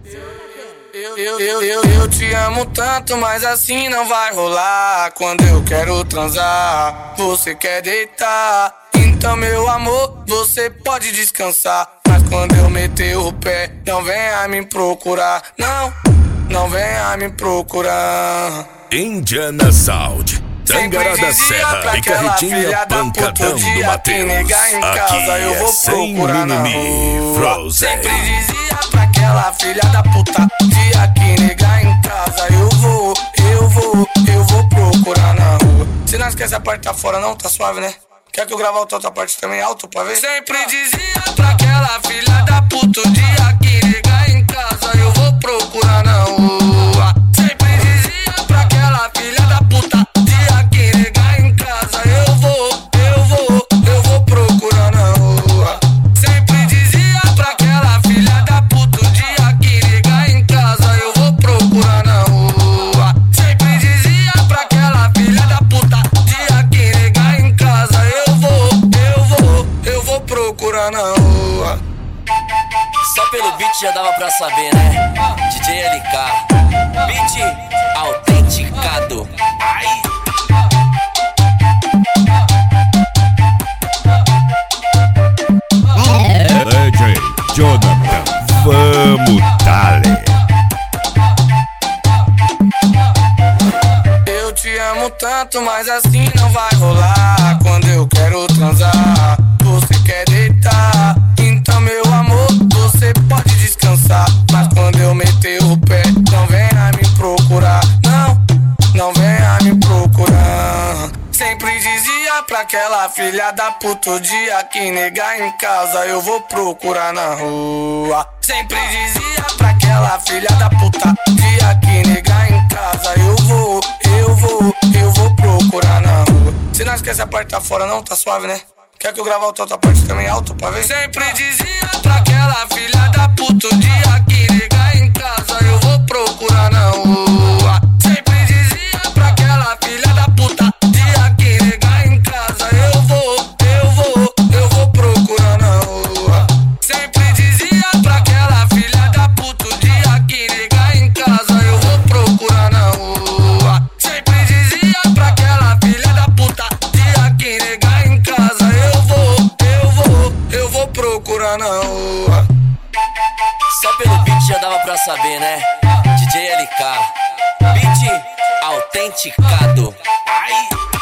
Eu te amo tanto, mas assim não vai rolar. Quando eu quero transar, você quer deitar. Então, meu amor, você pode descansar. Mas quando eu meter o pé, não venha me procurar. Não venha me procurar. Indiana Sound, Tangará da Serra e Carretinha Pancadão do Mateus. Aqui é sem mimimi, Frozen. Sempre dizia pra aquela filha da puta: dia que negar em casa, eu vou procurar na rua. Se não esquece a parte tá fora não, tá suave, né? Quer que eu grave a outra parte também alto pra ver? Sempre dizia pra aquela filha da puta: dia que negar em casa, eu vou procurar na rua. Sempre dizia pra aquela filha da puta: dia que negar em casa, eu vou procurar na rua. Sempre dizia pra aquela filha da puta: dia que negar em casa, eu vou procurar na rua. Sempre dizia pra aquela filha da puta: dia que negar em casa, eu vou procurar na rua. Só pelo beat já dava pra saber, né? DJ LK, beat autenticado. Ai. DJ Jonathan, vamos dale. Eu te amo tanto, mas assim não vai rolar. Quando eu quero transar, você quer deitar. Então, meu amor, você pode descansar. Mas quando eu meter o pé, não venha me procurar. Não venha me procurar. Sempre dizia pra aquela filha da puta: o dia que negar em casa, eu vou procurar na rua. Sempre dizia pra aquela filha da puta: dia que negar em casa, eu vou procurar na rua. Se não esquece a parte tá fora não, tá suave, né? Quer que eu grave a outra parte também alto pra ver? Sempre dizia pra aquela filha da puta: dia que negar em casa, eu vou procurar na rua. Sempre dizia pra aquela filha da puta: dia que negar em casa, eu vou procurar na rua. Sempre dizia pra aquela filha da puta: dia que negar em casa, eu vou procurar na rua. Sempre dizia pra aquela filha da puta: dia que negar em casa, eu vou procurar na rua. Só pelo beat já dava pra saber, né? DJ LK, beat autenticado. Ai.